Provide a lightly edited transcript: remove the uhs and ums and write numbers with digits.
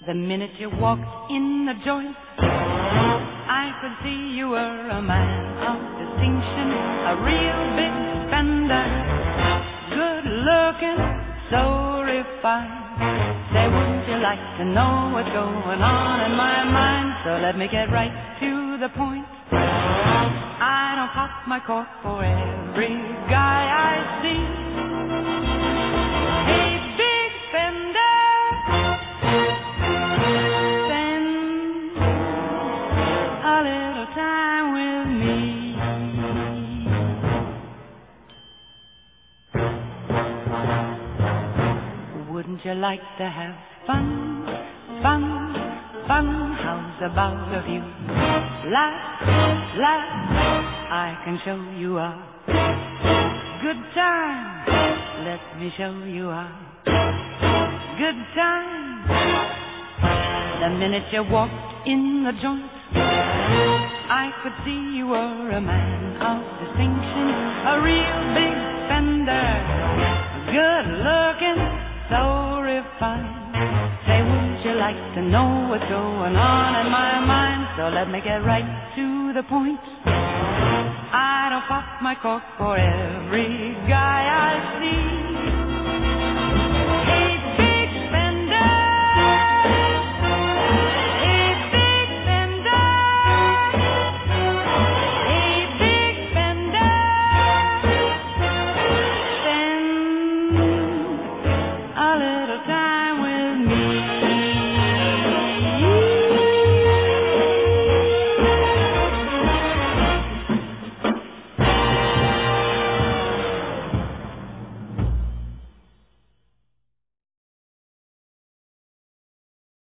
The minute you walked in the joint, I could see you were a man of distinction, a real big spender, good looking, so refined. Say, wouldn't you like to know what's going on in my mind? So let me get right to the point. I don't pop my cork for every guy I see. Hey, big spender, spend a little time with me. Wouldn't you like to have fun, fun, fun? How's about a few laughs, laughs? I can show you a good time. Let me show you a good time. The minute you walked in the joint, I could see you were a man of distinction, a real big spender, good looking, so refined. Say, wouldn't you like to know what's going on in my mind? So let me get right to the point. I don't pop my cork for every guy I see.